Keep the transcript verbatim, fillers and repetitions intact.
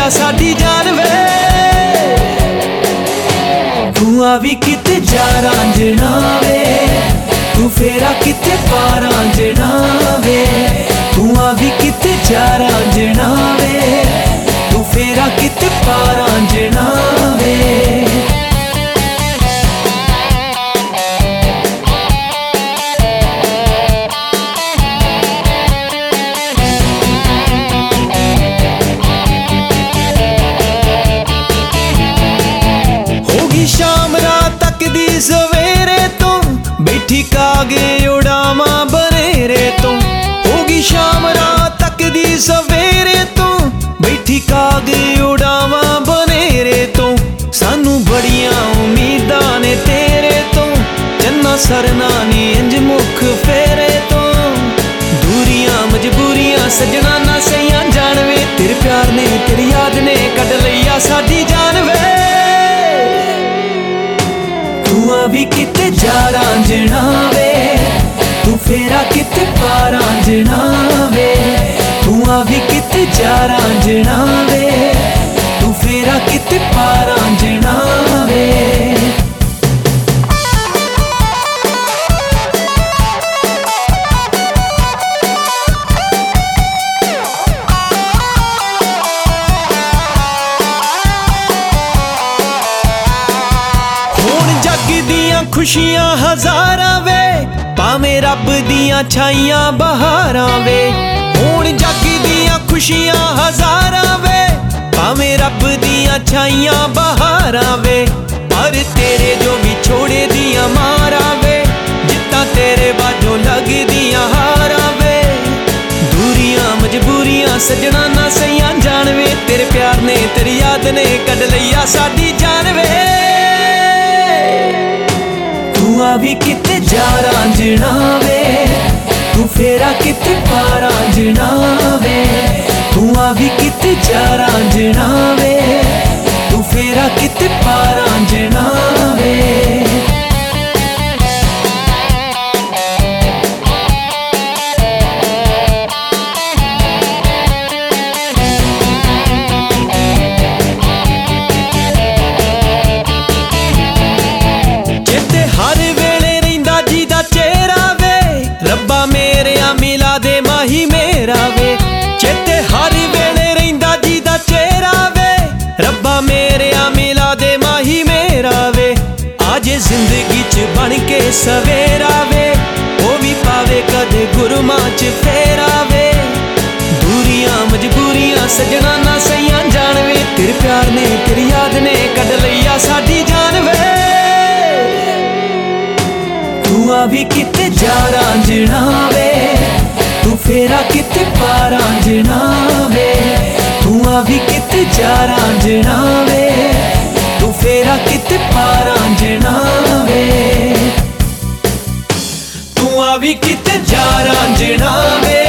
लईया साडी जान वे। तू आ भी किते जा रांझना वे, तू फेरा किते पा रांझना वे। तू आ भी किते जा रांझना वे, तू फेरा किते पा रांझना वे। शाम रात तक दी सवेरे तो बैठी कागे उड़ावा बनेरे तो। होगी शाम रात तक दी सवेरे तो बैठी कागे उड़ावा बनेरे तो। सानू बड़ियां उम्मीदां ने तेरे तो, चन्ना सरना नी इंज मुख फेरे तो। दूरियां मजबूरियां सजना ना सैयां जानवे, तेरे प्यार ने तेरी याद ने कड लईया साडी जान वे। तू आ भी किते जा रांझना वे, तू फेरा किते पा रांझना वे। तू आ भी किते जा रांझना वे, तू फेरा किते पा रांझना वे। खुशियां हजारां वे, भावें रब दियां छाइयां बहारां वे। हुण जग दियां खुशियां हजारां वे, भावें रब दियां छाइयां बहारां वे। पर तेरे जो भी छोड़े दियां मारा वे, जित्तां तेरे बाजों लग दियां हारा वे। दूरियां मजबूरियां सजना ना सैयां जानवे, तेरे प्यार ने तेरी याद ने कड लईया साडी जान वे। तू आ भी किते जा रांझना वे, तू फेरा किते पा रांझना वे। तू आ भी किते जा रांझना वे, तू फेरा किते पा रांझना वे। रब्बा मेरे आ मिला दे माही मेरा वे, चेते हर वेले रहिंदा जी दा चेहरा वे। रब्बा मेरे आ मिला दे माही मेरा वे, आजे जिंदगी च बन के सवेरा वे। वो भी पावे कदे गुरमां च फेरा वे। दूरियां मजबूरियां सजना ना सैयां जानवे, तेरे प्यार ने तेरी याद ने कड लईया साडी जान वे। तू आ भी किते जा रांझना वे, तू फेरा किते पा रांझना वे। तू आ भी किते जा रांझना वे, तू फेरा किते पा रांझना वे। तू आ भी किते जा रांझना वे,